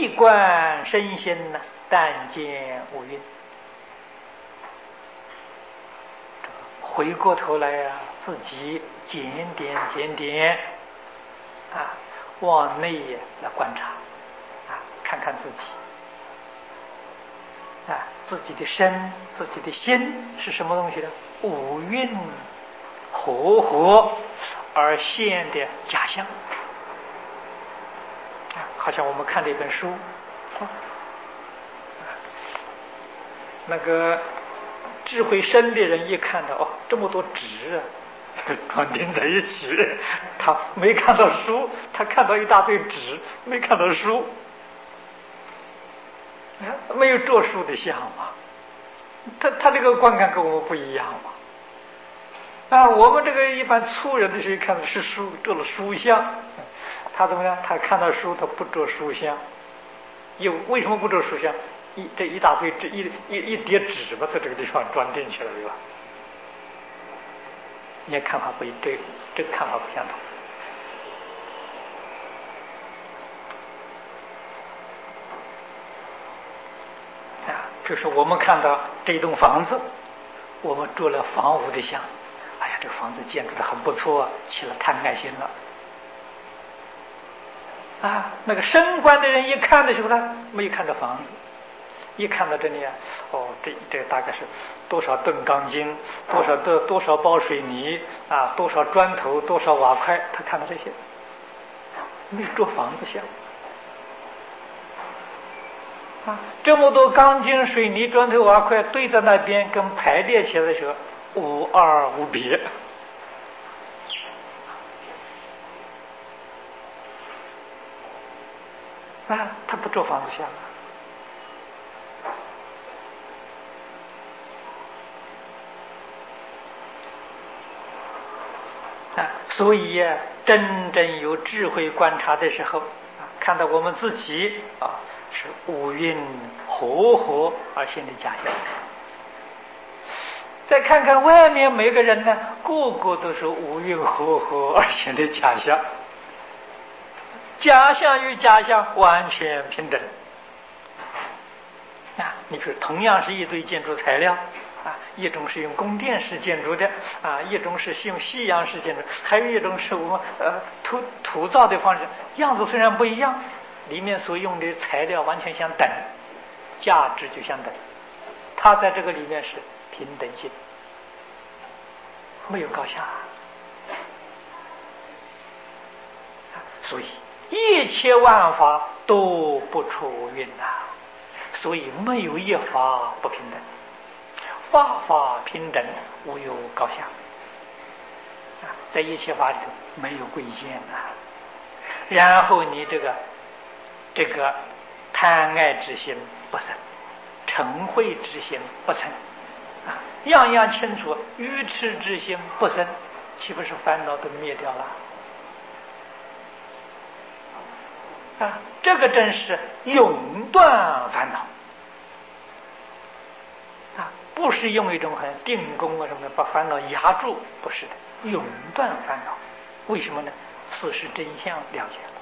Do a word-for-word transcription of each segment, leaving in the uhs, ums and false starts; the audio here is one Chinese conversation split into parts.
闭关身心呢，但见五蕴。回过头来呀、啊，自己检点检点啊，往内来观察啊，看看自己啊，自己的身、自己的心是什么东西呢？五蕴合合而现的假象啊，好像我们看了一本书，啊、那个智慧深的人一看到哦，这么多纸啊，装订在一起，他没看到书，他看到一大堆纸，没看到书，没有做书的像嘛，他他这个观感跟我们不一样嘛。啊，我们这个一般粗人的时候看的是书，做了书像，他怎么样？他看到书，他不做书像，又为什么不做书像？一这一大堆纸，一一一叠纸吧，在这个地方装订起来对吧？你看法不一，这这个看法不相同。啊，就是我们看到这栋房子，我们做了房屋的像，哎呀，这个房子建筑的很不错，起了贪爱心了。啊，那个升官的人一看的时候呢，没有看到房子。一看到这里啊，哦，这这大概是多少吨钢筋，多少多多少包水泥啊，多少砖头，多少瓦块，他看到这些，没有做房子像啊，这么多钢筋、水泥、砖头、瓦块堆在那边，跟排列起来的时候，无二无别啊，他不做房子像。啊，所以呀、啊，真正有智慧观察的时候，啊，看到我们自己啊是五蕴合合而现的假象。再看看外面每个人呢，个个都是五蕴合合而现的假象，假象与假象完全平等。啊，你比如同样是一堆建筑材料。啊，一种是用宫殿式建筑的，啊，一种是用西洋式建筑，还有一种是我们呃土土造的方式，样子虽然不一样，里面所用的材料完全相等，价值就相等，它在这个里面是平等性，没有高下，所以一切万法都不出五蕴呐，所以没有一法不平等。法法平等，无有高下啊，在一切法里头没有贵贱啊。然后你这个这个贪爱之心不生，嗔恚之心不生啊，样样清楚，愚痴之心不生，岂不是烦恼都灭掉了啊？这个真是永断烦恼。不是用一种很定功啊什么的把烦恼压住，不是的，永断烦恼。为什么呢？此时真相了解了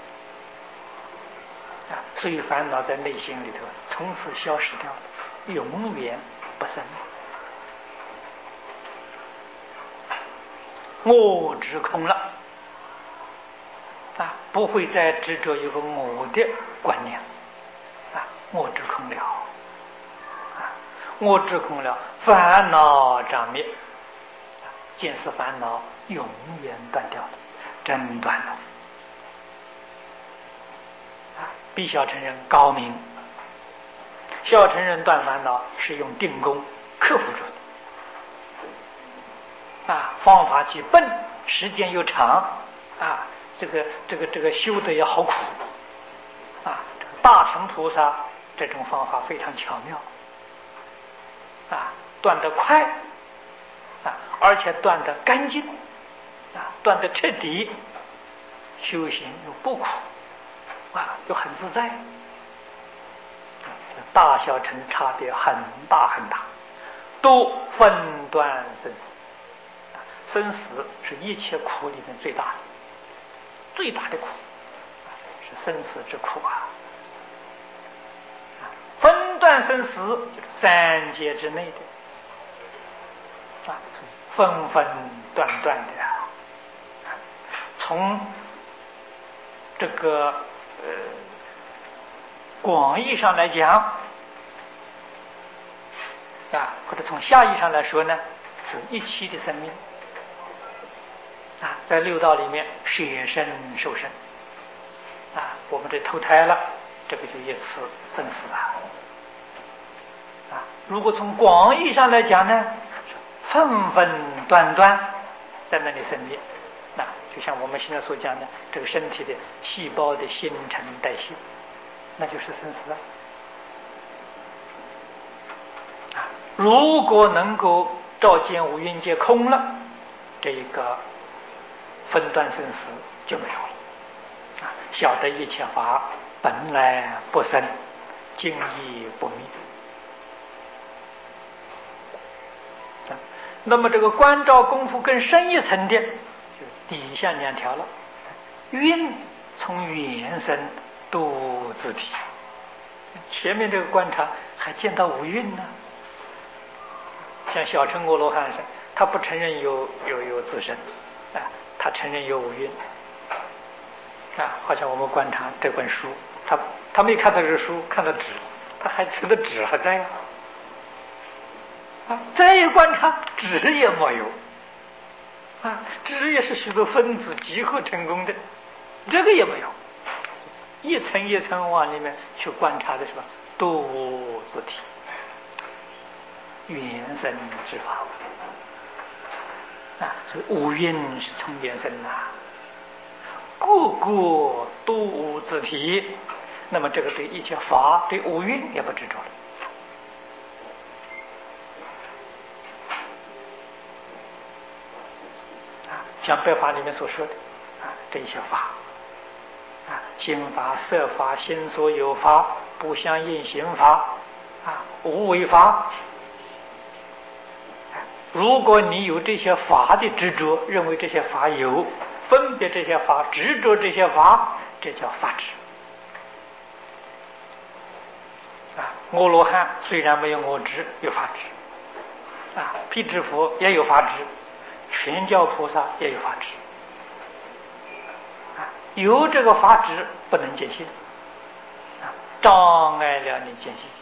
啊，所以烦恼在内心里头从此消失掉了，永远不生。我执空了啊，不会再执着一个我的观念啊，我执空了。我执空了，烦恼障灭，见思烦恼永远断掉了，真断了。啊，比小乘人高明，小乘人断烦恼是用定功克服住的，啊，方法既笨，时间又长，啊，这个这个这个修的也好苦，啊，大乘菩萨这种方法非常巧妙。啊，断得快啊，而且断得干净啊，断得彻底，修行又不苦啊，又很自在。大小乘差别很大很大，都分断生死，生死是一切苦里面最大的，最大的苦是生死之苦啊！ 断生死，就是三界之内的啊，分分段段的啊。从这个呃广义上来讲啊，或者从狭义上来说呢，是一期的生命啊，在六道里面舍身受身啊，我们这投胎了，这个就一次生死了啊。如果从广义上来讲呢，分分段段在那里生灭，那就像我们现在所讲的这个身体的细胞的新陈代谢，那就是生死啊。啊，如果能够照见五蕴皆空了，这一个分段生死就没有了啊！晓得一切法本来不生，经亦不灭啊。那么这个观照功夫更深一层的，就底下两条了。蕴从缘生度自体，前面这个观察还见到五蕴呢。像小乘阿罗汉是，他不承认有有有自身啊，他承认有五蕴啊。好像我们观察这本书，他他没看到这个书，看到纸，他还觉得纸还在啊。再一观察，纸也没有啊，纸也是许多分子集合成功的，这个也没有。一层一层往里面去观察的是吧？度自体。缘生之法啊，所以五蕴是从缘生啊，个个都无自体。那么这个对一切法，对五蕴也不执着了啊。像《白法》里面所说的啊，这一些法啊，心法、色法、心所有法、不相应行法啊，无为法。如果你有这些法的执着，认为这些法有，分别这些法，执着这些法，这叫法执啊。阿罗汉虽然没有我执，有法执啊；辟支佛也有法执，全教菩萨也有法执啊。有这个法执不能见性啊，障碍了你见性。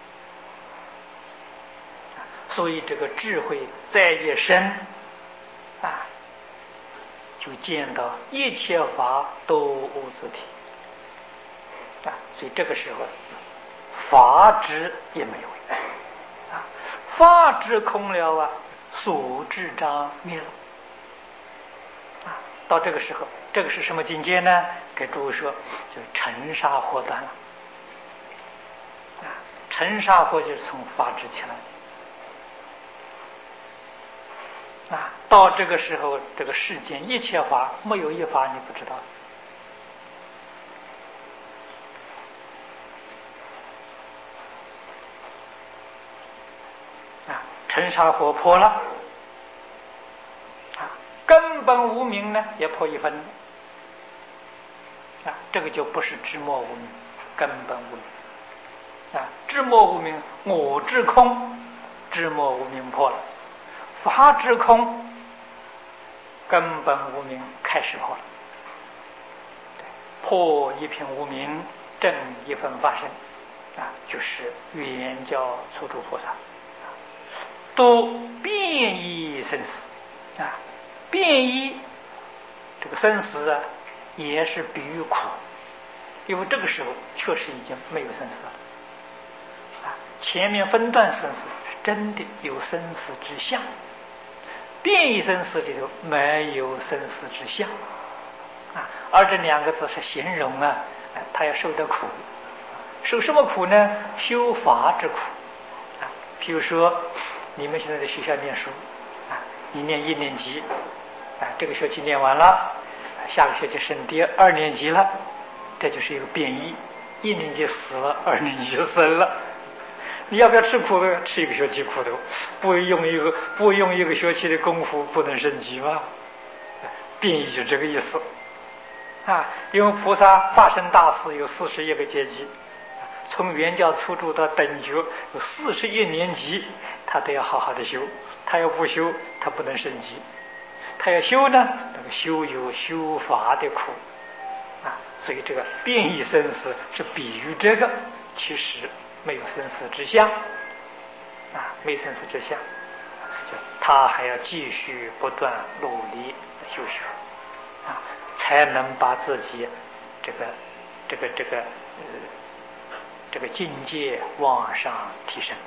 所以这个智慧再越深啊，就见到一切法都无自体啊。所以这个时候法执也没有啊，法执空了啊，所执障灭了啊。到这个时候，这个是什么境界呢？给诸位说，就尘沙火断了啊。尘沙火就是从法执起来啊，到这个时候，这个世间一切法没有一法你不知道啊。尘沙火破了啊，根本无明呢也破一分啊，这个就不是知末无明，根本无明啊。知末无明，我知空，知末无明破了。法知空，根本无明开始破了，破一品无明，正一分法身啊，就是圆教初住菩萨，都变异生死啊。变异这个生死啊，也是比喻苦，因为这个时候确实已经没有生死了啊。前面分段生死是真的有生死之相。变异生死里头没有生死之相啊，而这两个字是形容啊，他要受的苦，受什么苦呢？修法之苦啊。譬如说，你们现在在学校念书啊，你念一年级啊，这个学期念完了，下个学期升第二年级了，这就是一个变异，一年级死了，二年级就生了。你要不要吃苦头？吃一个学期苦头，不用一个不用一个学期的功夫，不能升级吗？变异就这个意思啊。因为菩萨化身大士有四十一个阶级， 从原教初住到等觉有四十一年级，他都要好好的修。他要不修，他不能升级。他要修呢，那个修有修法的苦啊。所以这个变异生死是比喻这个，其实没有生死之相啊，没生死之相，就他还要继续不断努力的修学啊，才能把自己这个这个这个呃这个境界往上提升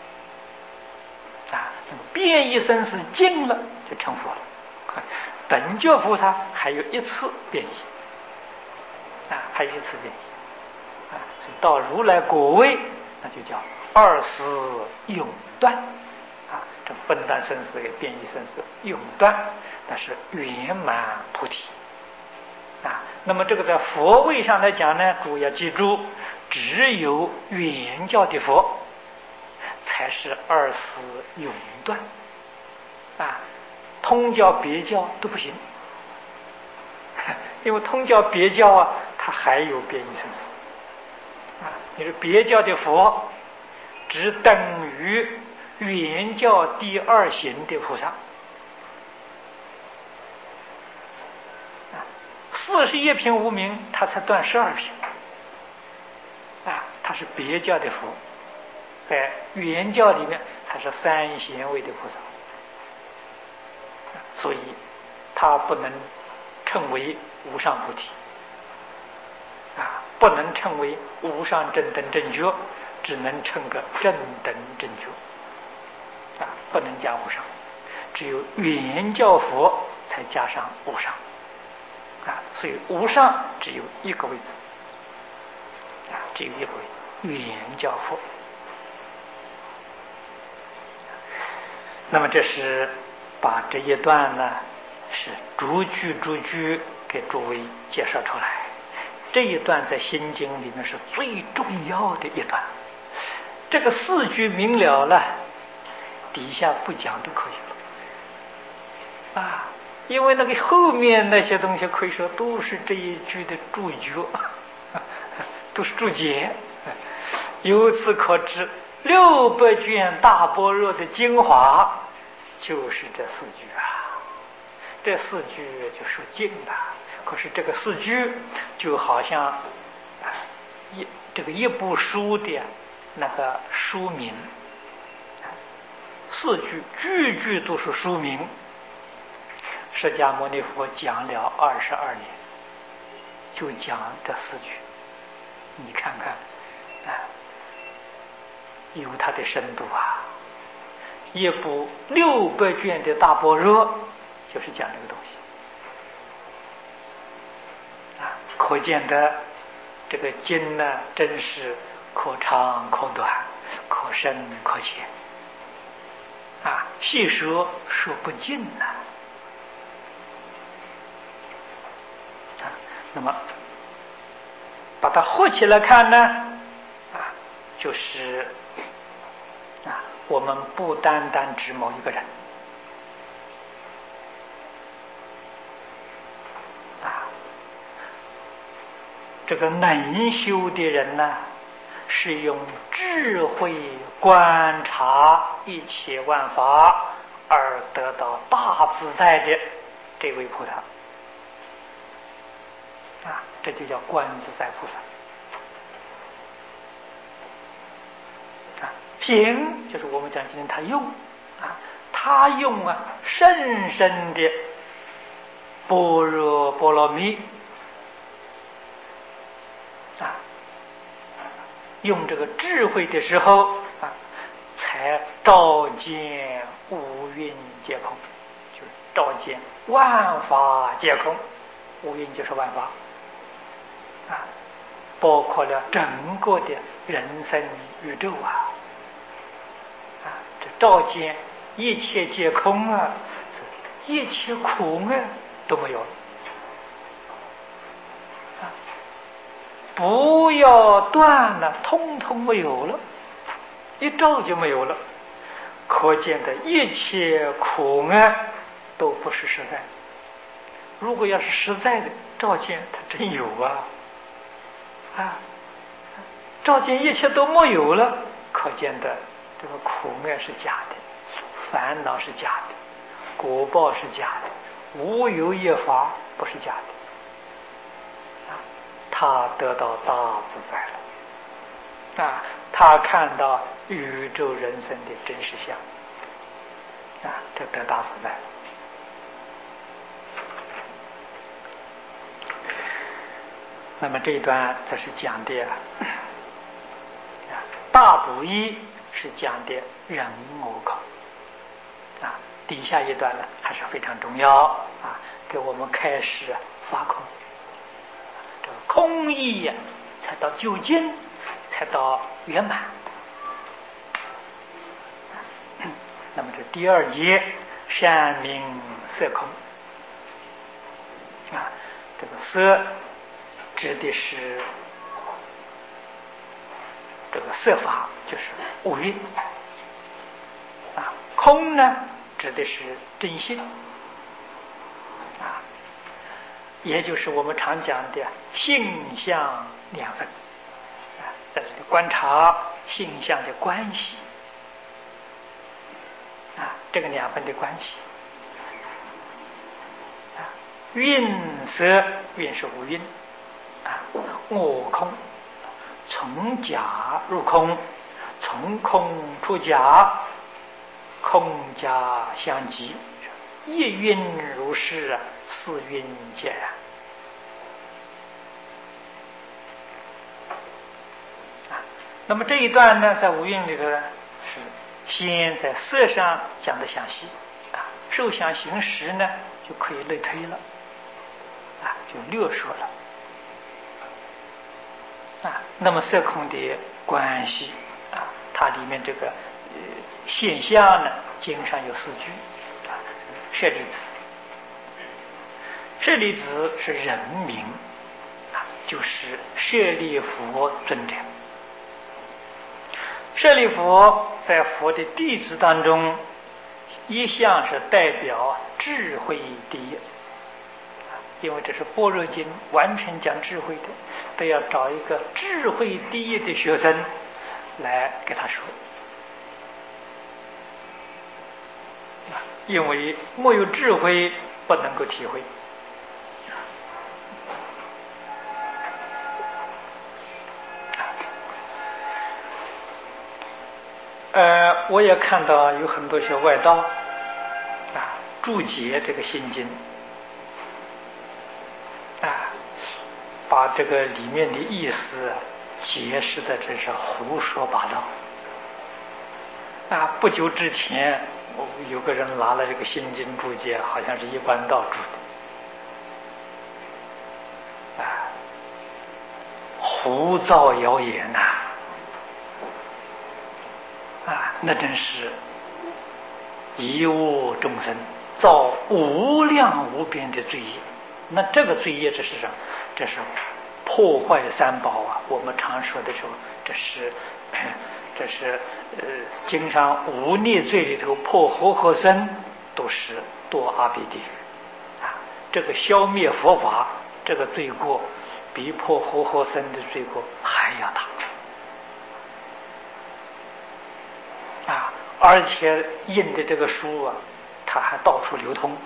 啊。变异生死尽了就成佛了。等觉菩萨还有一次变异啊，还有一次变异啊，所以到如来果位，那就叫二死永断啊。这分段生死跟变异生死永断，那是圆满菩提啊。那么这个在佛位上来讲呢，诸位要记住，只有原教的佛才是二死永断啊。通教别教都不行，因为通教别教啊，它还有变异生死啊。你说别教的佛只等于原教第二行的菩萨啊，四十一品无明，他才断十二品啊，他是别教的佛，在原教里面他是三贤位的菩萨。所以他不能称为无上菩提啊，不能称为无上正等正觉，只能称个正等正觉啊，不能加无上。只有原教佛才加上无上啊，所以无上只有一个位置啊，只有一个位置，原教佛。那么这是把这一段呢，是逐句逐句给诸位介绍出来。这一段在心经里面是最重要的一段，这个四句明了了，底下不讲都可以了啊。因为那个后面那些东西可以说都是这一句的注脚，都是注解。由此可知，六百卷大般若的精华就是这四句啊，这四句就说尽了。可是这个四句就好像一这个一部书的那个书名，四句句句都是书名。释迦牟尼佛讲了二十二年，就讲这四句，你看看啊，有它的深度啊。一部六百卷的大般若就是讲这个东西啊，可见的这个经呢，真是可长可短，可深可浅啊，细说说不尽呐啊。那么把它合起来看呢啊，就是啊，我们不单单指某一个人啊，这个能修的人呢，是用智慧观察一切万法而得到大自在的这位菩萨啊，这就叫观自在菩萨啊。品就是我们讲今天他用啊，他用啊深深的般若波罗蜜啊，用这个智慧的时候啊，才照见五蕴皆空，就是照见万法皆空。五蕴就是万法啊，包括了整个的人生宇宙啊啊，这照见一切皆空啊，一切苦啊都没有了啊，不要断了，通通没有了，一照就没有了。可见的一切苦啊都不是实在的。如果要是实在的照见，它真有啊啊！ 照见一切都没有了，可见的这个苦爱是假的，烦恼是假的，果报是假的，无有一法不是假的。啊，他得到大自在了，啊，他看到宇宙人生的真实相，啊，这得大自在了。那么这一段则是讲的啊，大补一是讲的人我空啊，底下一段呢还是非常重要啊，给我们开始发空，这个空义呀、啊，才到究竟，才到圆满。那么这第二节善名色空啊，这个色指的是这个色法，就是五蕴啊；空呢，指的是真性啊，也就是我们常讲的性相两分啊，在这里观察性相的关系啊，这个两分的关系啊，蕴色蕴是五蕴。啊，我空，从假入空，从空出假，空假相即，一蕴如是啊，四蕴皆然。啊，那么这一段呢，在五蕴里头呢，是先在色上讲的详细，啊，受想行识呢就可以类推了，啊，就略说了。啊，那么色空的关系啊，它里面这个呃现象呢，经上有四句啊，舍利子，舍利子是人名啊，就是舍利弗尊者。舍利弗在佛的弟子当中，一向是代表智慧第一。因为这是般若经，完全讲智慧的，都要找一个智慧第一的学生来给他说，因为没有智慧不能够体会。呃，我也看到有很多些外道啊注解这个心经。啊，把这个里面的意思解释的真是胡说八道。啊，不久之前，有个人拿了这个心经注解，好像是一般道注的，啊，胡造谣言呐、啊，啊，那真是贻误众生，造无量无边的罪业。那这个罪业这是什么？这是破坏三宝啊！我们常说的时候，这是这是呃经上五逆罪里头破活和僧，都是堕阿鼻地狱啊！这个消灭佛法，这个罪过比破活和僧的罪过还要大啊！而且印的这个书啊，它还到处流通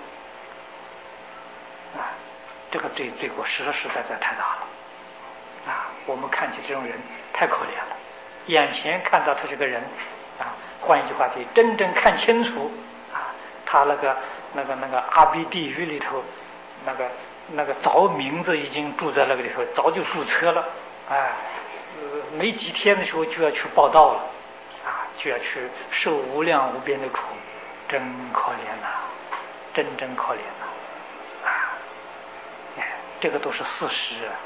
啊！这个罪罪过实实在在太大了啊！我们看起这种人太可怜了，眼前看到他这个人啊，换一句话题，真正看清楚啊，他那个那个那个阿鼻地狱里头，那个那个早名字已经住在那个里头，早就注册了，哎，没几天的时候就要去报道了啊，就要去受无量无边的苦，真可怜呐、啊，真真可怜呐、啊！啊，哎，这个都是事实、啊。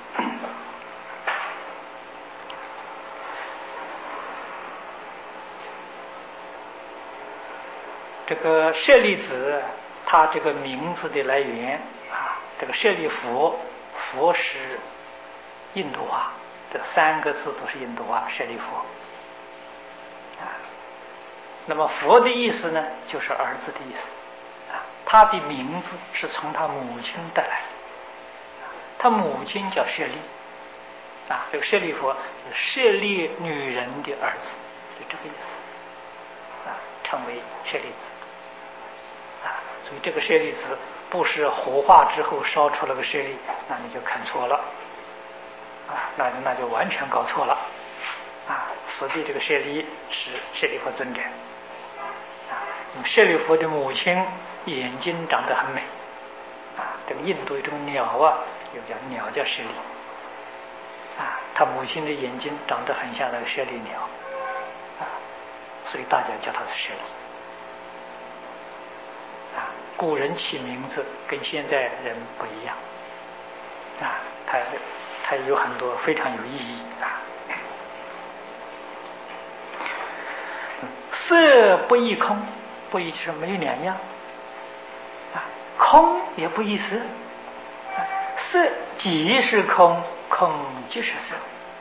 这个舍利子，它这个名字的来源啊，这个舍利佛，佛是印度话，这三个字都是印度话，舍利佛啊。那么佛的意思呢，就是儿子的意思啊。他的名字是从他母亲带来的，他母亲叫舍利啊，这个舍利佛是舍利女人的儿子，就这个意思啊，称为舍利子啊。所以这个舍利子不是火化之后烧出了个舍利，那你就看错了啊，那那就完全搞错了啊。此地这个舍利是舍利佛尊者啊，因为舍利佛的母亲眼睛长得很美啊，这个印度有这种鸟啊，有叫鸟叫舍利啊，他母亲的眼睛长得很像那个舍利鸟啊，所以大家叫他是舍利啊。古人起名字跟现在人不一样啊，他他有很多非常有意义啊。色不异空，不异是没有两样啊，空也不异色，色即是空，空即是色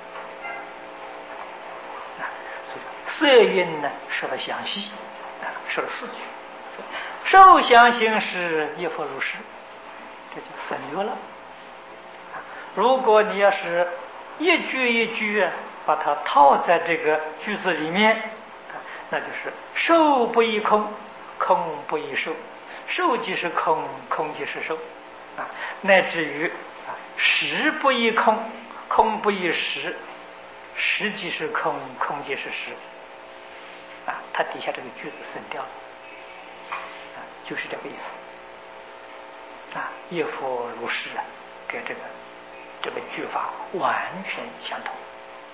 啊。所以色蕴呢说了详细啊，说了四句，受想行识亦复如是，这就省略了。如果你要是一句一句把它套在这个句子里面，那就是受不异空，空不异受，受即是空，空即是受啊，乃至于啊识不异空，空不异识，识即是空，空即是识啊，它底下这个句子省掉了啊，就是这个意思啊，亦复如是啊，跟这个这个句法完全相同。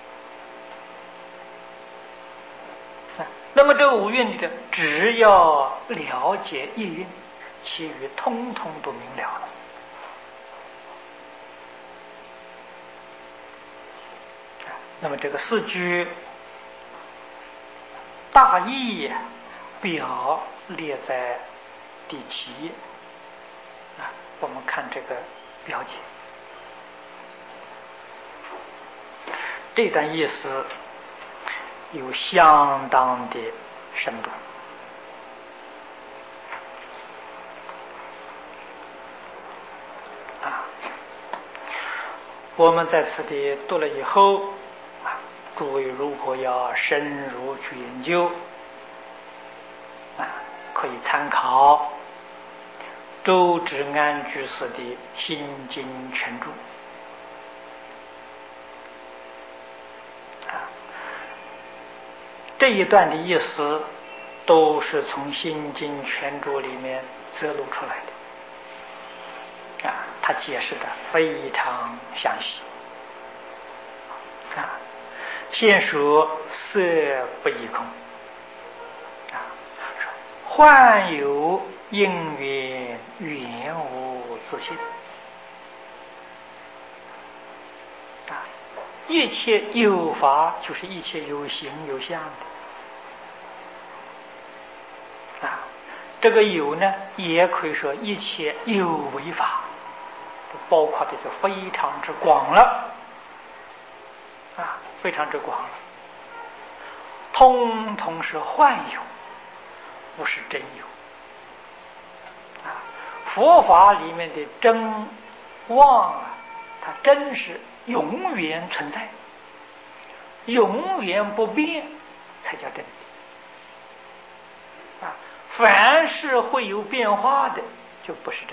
那么这五蕴里的，只要了解一蕴，其余通通都明了了。那么这个四句大意表列在第七页啊，我们看这个表解，这段意思有相当的深度啊！我们在此地读了以后啊，诸位如果要深入去研究啊，可以参考周至安居士的《心经全注》啊。这一段的意思都是从《心经全注》里面摘录出来的啊，他解释的非常详细啊。先说色不异空啊，幻有因缘，缘无自性啊，一切有法就是一切有形有相的。啊，这个有呢，也可以说一切有为法，包括的就非常之广了，啊，非常之广了，通通是幻有，不是真有。啊，佛法里面的真妄啊，它真是永远存在，永远不变，才叫真。啊，凡是会有变化的，就不是真的。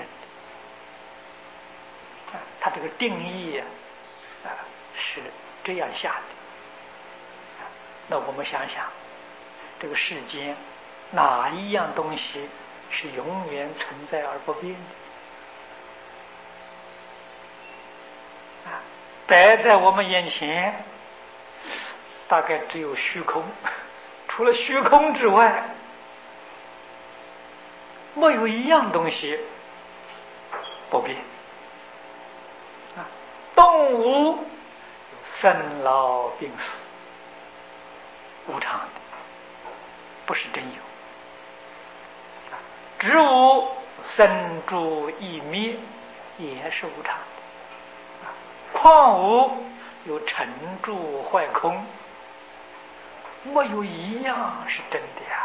啊，它这个定义啊，啊是这样下的。啊，那我们想想，这个世间哪一样东西是永远存在而不变的？啊，摆在我们眼前，大概只有虚空，除了虚空之外。没有一样东西不变啊！动物生老病死，无常的，不是真有啊！植物生住异灭，也是无常的啊！矿物有成住坏空，没有一样是真的呀！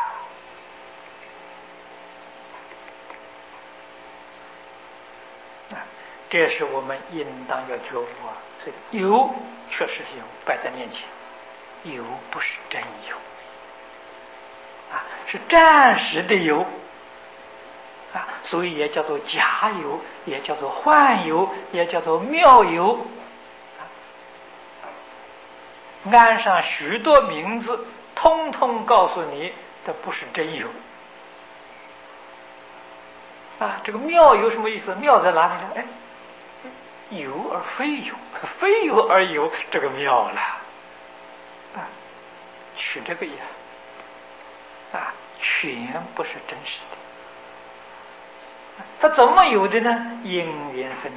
这是我们应当要觉悟啊！所以有确实是有摆在面前，有不是真有啊，是暂时的有啊，所以也叫做假有，也叫做幻有，也叫做妙有。安上许多名字，通通告诉你，这不是真有啊！这个妙有什么意思？妙在哪里呢？哎，有而非有，非有而有，这个妙了啊！取这个意思啊，全不是真实的。它怎么有的呢？因缘生的，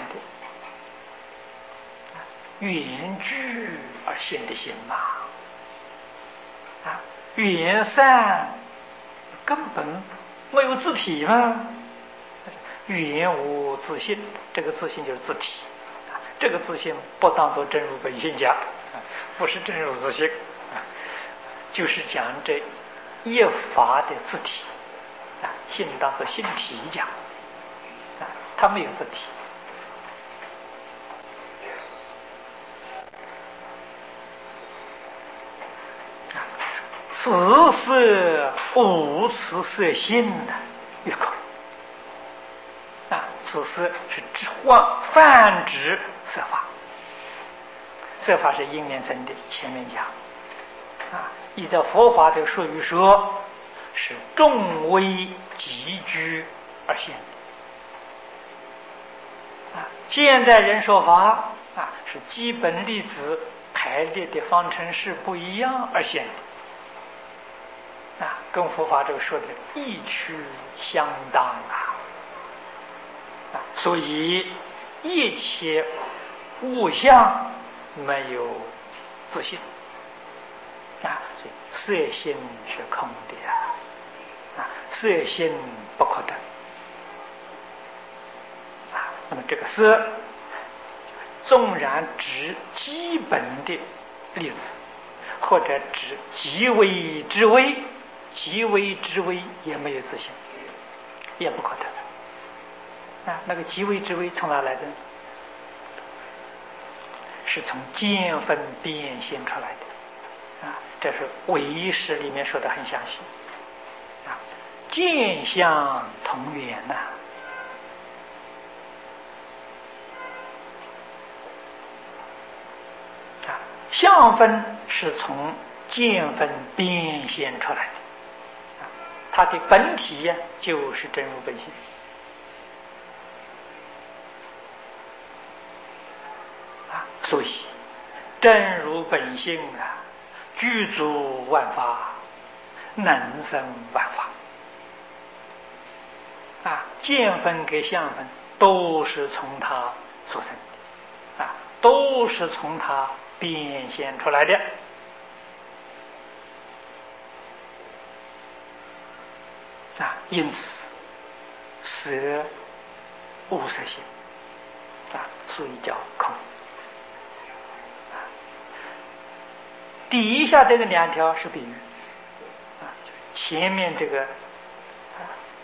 缘聚而现的心嘛。啊，缘散根本没有自体嘛。缘无自性，这个自性就是自体。这个自性不当作真如本性讲，不是真如自性，就是讲这一法的自体啊，性当作性体讲啊，它没有自体。此色无此色性的越空啊，此色是指幻泛指色法，色法是因缘生的，前面讲啊，依照佛法的术语说，是众微集聚而现的啊。现在人说法啊，是基本粒子排列的方程式不一样而现的。啊，跟佛法这个说的异曲相当啊！啊，所以一切物象没有自性啊，所以色性是空的呀！啊，色性不可得啊。那么这个色，纵然指基本的粒子，或者指极微之微。极微之微也没有自性，也不可得啊！那个极微之微从哪来的？是从见分变现出来的啊！这是唯识里面说的很详细啊！见相同源呐、啊！啊，相分是从见分变现出来的。它的本体呀，就是真如本性啊，所以真如本性啊，具足万法，能生万法啊，见分跟相分都是从它所生的啊，都是从它变现出来的。啊，因此色无色性啊，所以叫空啊。底下这个两条是比喻啊，前面这个啊，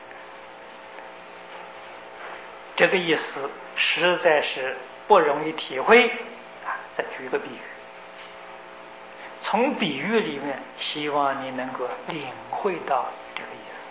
这个意思实在是不容易体会啊。再举一个比喻，从比喻里面，希望你能够领会到这个意思。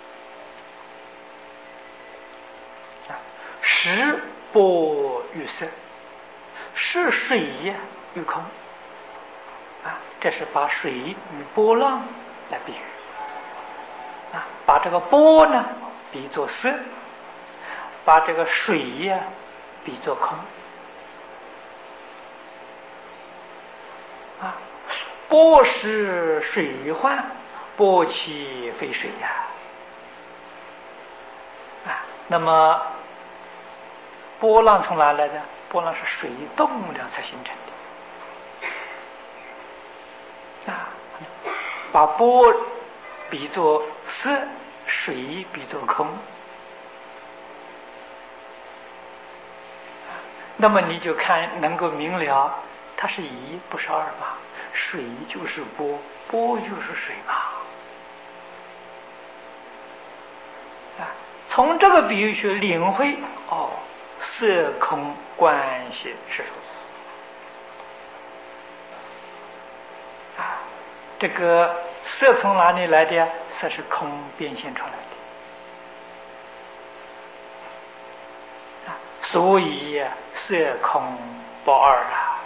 识波与色，是水与空啊，这是把水与波浪来比喻啊，把这个波呢比作色，把这个水呀比作空啊，波是水幻，波气非水呀啊，那么波浪从哪来的？波浪是水动了才形成的啊！把波比作色，水比作空，那么你就看能够明了，它是一不是二嘛？水就是波，波就是水嘛！啊，从这个比喻去领会哦。 色空关系是说啊，这个色从哪里来的呀？色是空变现出来的啊，所以色空不二啊。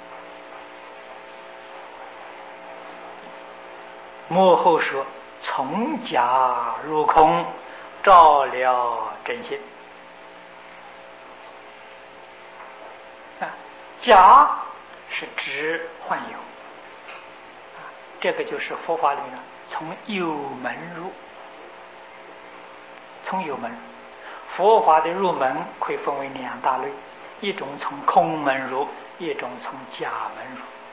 幕后说从假入空，照了真心啊。假是指幻有啊，这个就是佛法里面从有门入，从有门，佛法的入门可以分为两大类，一种从空门入，一种从假门入。